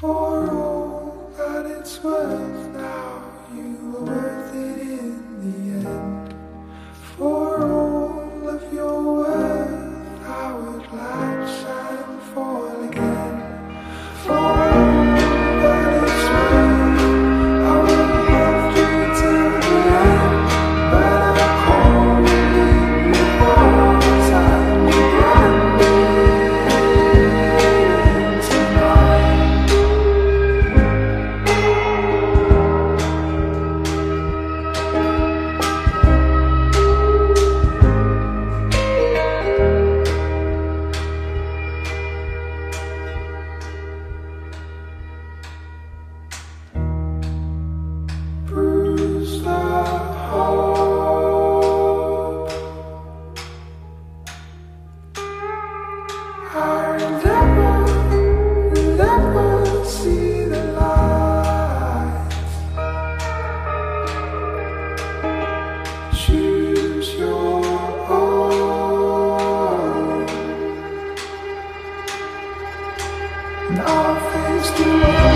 For all that it's worth now, you were worth it in the end. For all of your worth, I would latch and fall again. For all that it's worth, I would love you till the end. But I'm cold in your arms and you brought me in tonight. Bruised heart, I never see the light. Choose your own, and I'll face the world.